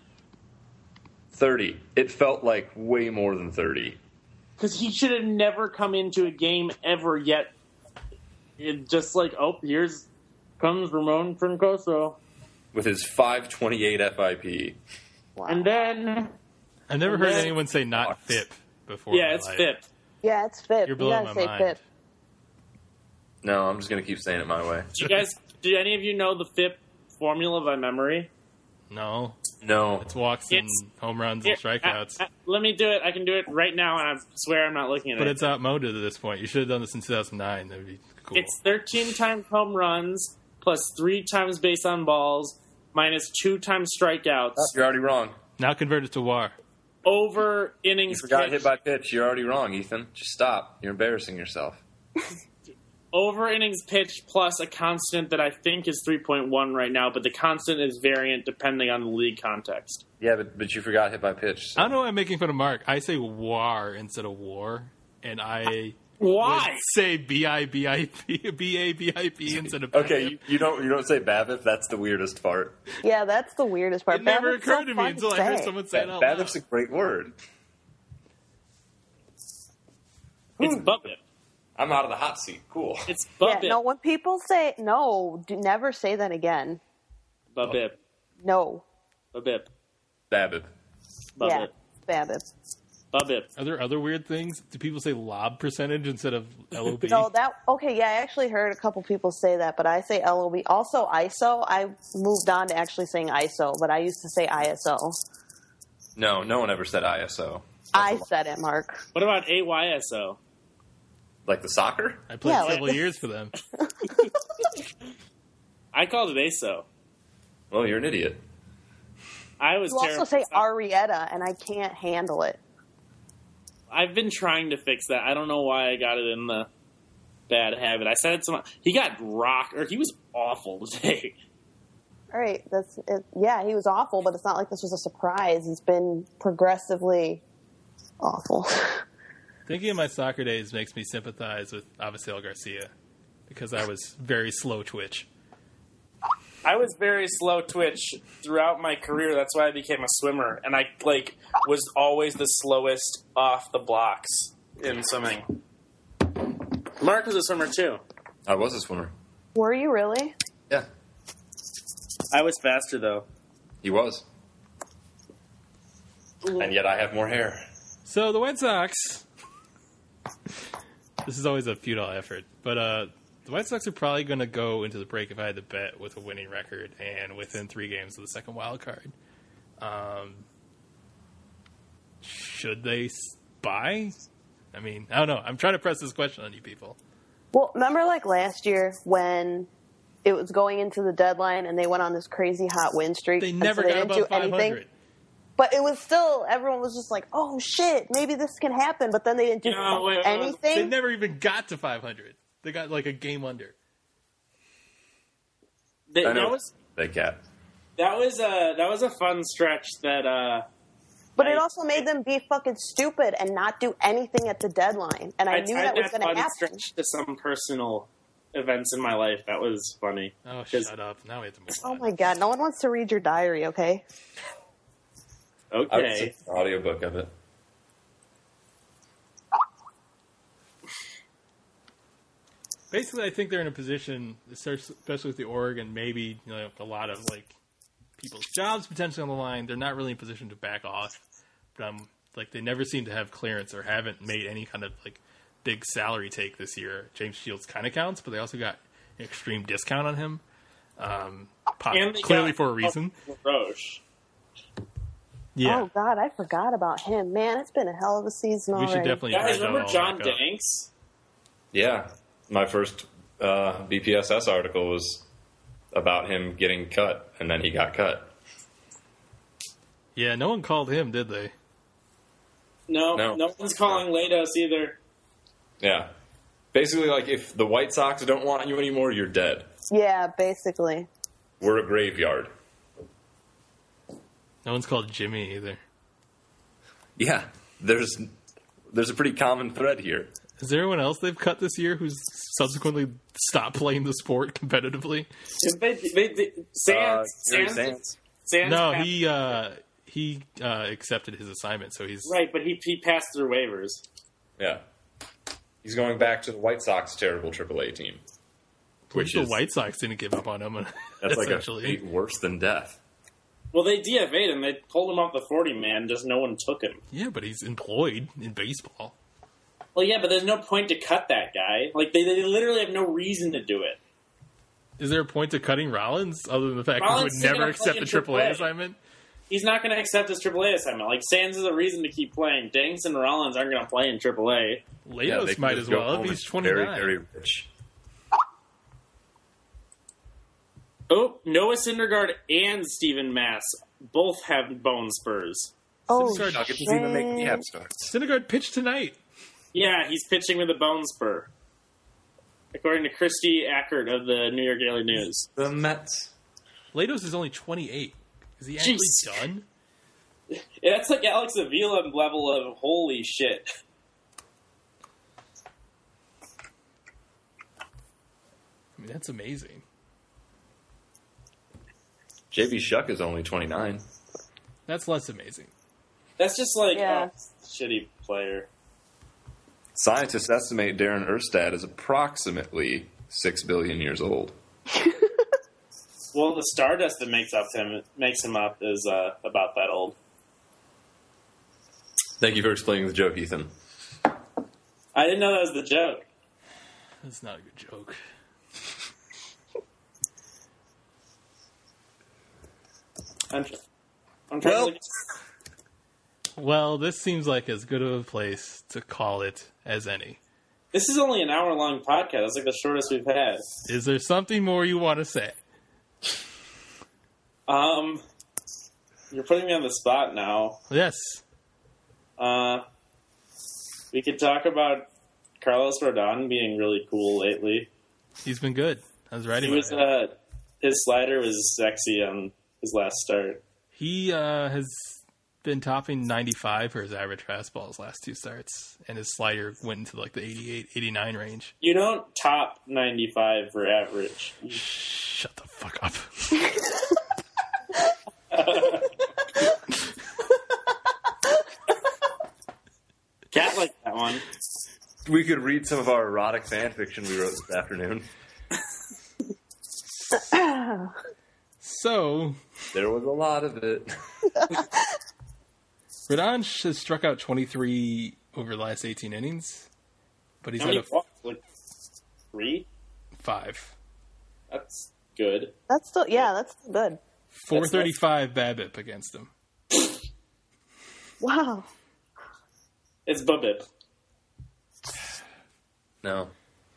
30. It felt like way more than 30. Because he should have never come into a game ever yet. It just like, oh, here's comes Ramon Troncoso. With his 528 FIP. Wow. And then... I've never heard anyone say not FIP before. Yeah, it's FIP. Yeah, it's FIP. You're You blowing gotta my say mind. FIP. No, I'm just going to keep saying it my way. Do any of you know the FIP formula by memory? No. No. It's walks and home runs and strikeouts. Let me do it. I can do it right now, and I swear I'm not looking at But it. it's outmoded at this point. You should have done this in 2009. That would be cool. It's 13 times home runs, plus 3 times base on balls, minus 2 times strikeouts, You're already wrong. Now convert it to WAR. over You innings forgot pitched. hit by pitch. You're already wrong, Ethan. Just stop. You're embarrassing yourself. Over innings pitched plus a constant that I think is 3.1 right now, but the constant is variant depending on the league context. Yeah, but you forgot hit by pitch. So. I don't know why I'm making fun of Mark. I say WAR instead of war, and I Why? would say BIBIP, BABIP instead of Okay, you don't say BABIP. That's the weirdest part. Yeah, that's the weirdest part. It never Babbitt's so occurred to me fun until I heard say. someone say it out loud. BABIP's a great word. It's Bubbit. I'm out of the hot seat. Cool. It's Yeah, Bubbit. no, when people say, no, do never say that again. Bubbit. No. Bubbit. BABIP. Yeah, Bubbit. Babbitt. Bubbit. Are there other weird things? Do people say lob percentage instead of LOB? No, okay, yeah, I actually heard a couple people say that, but I say LOB. Also, ISO, I moved on to actually saying ISO, but I used to say ISO. No one ever said ISO. I said it, Mark. What about AYSO? Like the soccer? I played Yeah, like- several years for them. I called it ASO. Well, you're an idiot. I was You also terrible. say Arietta, and I can't handle it. I've been trying to fix that. I don't know why I got it in the bad habit. I said it to he got rocked, or he was awful today. All right, that's it. Yeah, he was awful, but it's not like this was a surprise. He's been progressively awful. Thinking of my soccer days makes me sympathize with Avisail Garcia because I was very slow twitch. I was very slow twitch throughout my career. That's why I became a swimmer, and I was always the slowest off the blocks in swimming. Mark was a swimmer too. I was a swimmer. Were you really? Yeah, I was faster though. he was. And yet I have more hair. So the White Sox This is always a futile effort. But the White Sox are probably going to go into the break, if I had to bet, with a winning record and within 3 games of the second wild card. Should they buy? I mean, I don't know. I'm trying to press this question on you people. Well, remember like last year when it was going into the deadline and they went on this crazy hot win streak? They never got above 500. But it was still, everyone was just like, oh shit, maybe this can happen. But then they didn't do anything. They never even got to 500. They got like a game under. That was a fun stretch that. But it also made them be fucking stupid and not do anything at the deadline. And I knew that was going to happen. Stretch to some personal events in my life. That was funny. Oh, shut up! Now we have to move on. Oh my god, no one wants to read your diary, okay? Okay. I would say an audiobook of it. Basically, I think they're in a position, especially with the org and maybe a lot of like people's jobs potentially on the line. They're not really in a position to back off, but like they never seem to have clearance or haven't made any kind of like big salary take this year. James Shields kind of counts, but they also got an extreme discount on him, clearly for a reason. Roche. Yeah. Oh god, I forgot about him. Man, it's been a hell of a season already. We should definitely. Guys, remember John Danks? Yeah, my first BPSS article was about him getting cut, and then he got cut. Yeah, no one called him, did they? No one's calling Lados either. Yeah. Basically, like, if the White Sox don't want you anymore, you're dead. Yeah, basically. We're a graveyard. No one's called Jimmy either. Yeah, there's a pretty common thread here. Is there anyone else they've cut this year who's subsequently stopped playing the sport competitively? Sands. No, he accepted his assignment, so he's right, but he passed through waivers. Yeah, he's going back to the White Sox terrible AAA team. Which the White Sox didn't give up on him. That's like a fate worse than death. Well, they DFA'd him. They pulled him off the 40-man. Just no one took him. Yeah, but he's employed in baseball. Well, yeah, but there's no point to cut that guy. Like, they literally have no reason to do it. Is there a point to cutting Rollins other than the fact that he would never accept a AAA assignment? He's not going to accept his AAA assignment. Like, Sands is a reason to keep playing. Danks and Rollins aren't going to play in AAA. Lados might as well if he's 29. Very, very rich. Oh, Noah Syndergaard and Steven Mass both have bone spurs. Oh, Syndergaard doesn't even make rehab starts. Syndergaard pitched tonight. Yeah, he's pitching with a bone spur. According to Christy Ackert of the New York Daily News. The Mets. Lados is only 28. Is he actually done? Yeah, that's like Alex Avila level of holy shit. I mean, that's amazing. JB Shuck is only 29. That's less amazing. That's just like a shitty player. Scientists estimate Darren Erstad is approximately 6 billion years old. Well, the stardust that makes him up is about that old. Thank you for explaining the joke, Ethan. I didn't know that was the joke. That's not a good joke. I'm trying to Well, this seems like as good of a place to call it as any. This is only an hour-long podcast. It's like the shortest we've had. Is there something more you want to say? You're putting me on the spot now. Yes. We could talk about Carlos Rodon being really cool lately. He's been good. I was writing about it. His slider was sexy on his last start. He has been topping 95 for his average fastball his last 2 starts, and his slider went into like the 88, 89 range. You don't top 95 for average. Shut the fuck up. Cat liked that one. We could read some of our erotic fan fiction we wrote this afternoon. So there was a lot of it. Rodon has struck out 23 over the last 18 innings, But he's How at many walks? Like 3? 5. That's good. That's still good. 435 BABIP against him. Wow. It's BABIP. No.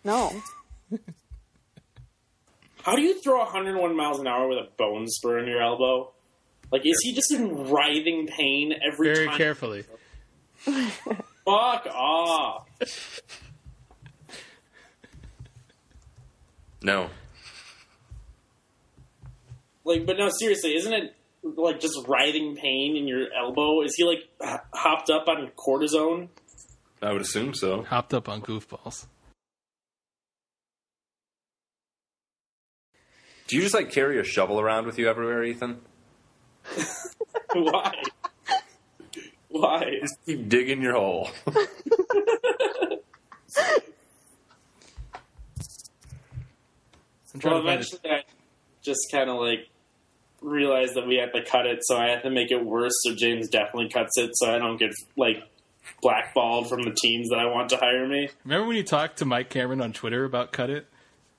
How do you throw 101 miles an hour with a bone spur in your elbow? Like, is he just in writhing pain every time? Very carefully. Fuck off. No. Like, but no, seriously, isn't it, like, just writhing pain in your elbow? Is he, like, hopped up on cortisone? I would assume so. Hopped up on goofballs. Do you just, like, carry a shovel around with you everywhere, Ethan? Why? Why? Just keep digging your hole. I'm trying Well, to find eventually I just kind of, like, realized that we had to cut it, so I had to make it worse, so James definitely cuts it so I don't get, like, blackballed from the teams that I want to hire me. Remember when you talked to Mike Cameron on Twitter about Cut It?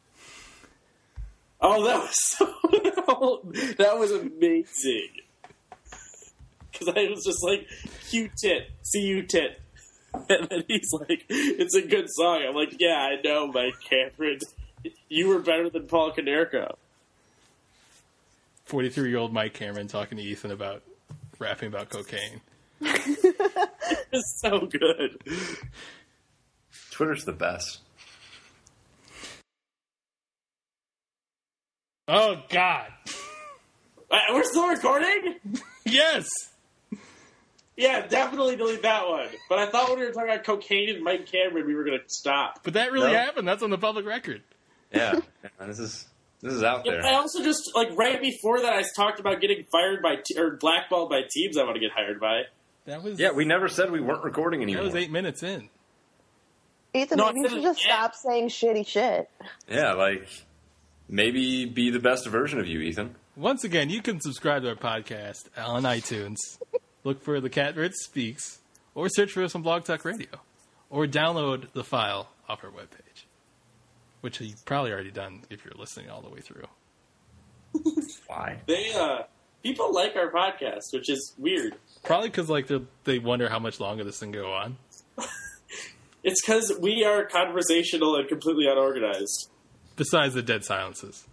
Oh, that was so... that was amazing. Because I was just like, cute tit, see you tit. And then he's like, it's a good song. I'm like, yeah, I know, Mike Cameron. You were better than Paul Konerko. 43-year-old Mike Cameron talking to Ethan about rapping about cocaine. It's so good. Twitter's the best. Oh, God. We're still recording? Yes! Yeah, definitely delete that one. But I thought when we were talking about cocaine and Mike Cameron, we were going to stop. But that really No. happened. That's on the public record. Yeah. This is out Yeah, there. I also just, like, right before that, I talked about getting fired by, or blackballed by teams I want to get hired by. That was Yeah, we never said we weren't recording anymore. That was 8 minutes in. Ethan, No, maybe you should just stop saying shitty shit. Yeah, like, maybe be the best version of you, Ethan. Once again, you can subscribe to our podcast on iTunes. Look for The Catbird Speaks, or search for us on Blog Talk Radio, or download the file off our webpage, which you've probably already done if you're listening all the way through. Why? People like our podcast, which is weird. Probably because like they wonder how much longer this can go on. It's because we are conversational and completely unorganized. Besides the dead silences.